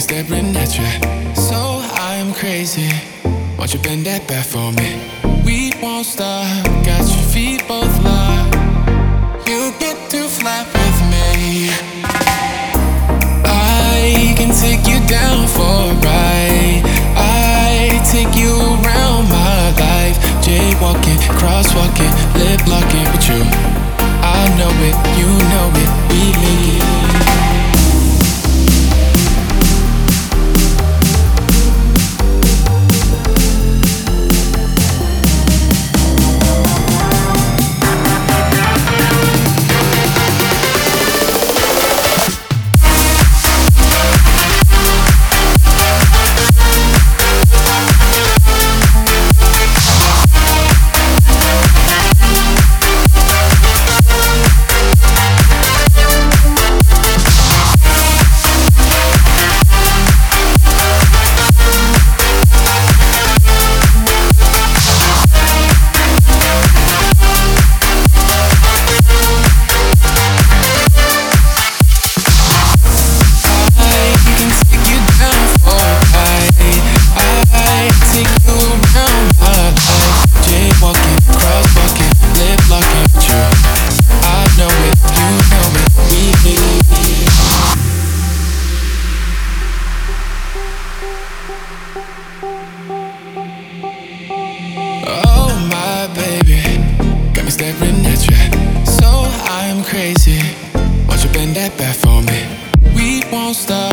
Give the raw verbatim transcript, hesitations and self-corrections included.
staring at you. So I'm crazy. Won't you bend that back for me? We won't stop. Got your feet both locked. You get to fly with me. I can take you down for a ride. I take you around my life. Jaywalking, crosswalking, lip locking with you. I know it, you know it, we make it. Staring at you, so I'm crazy. Won't you bend that back for me? We won't stop.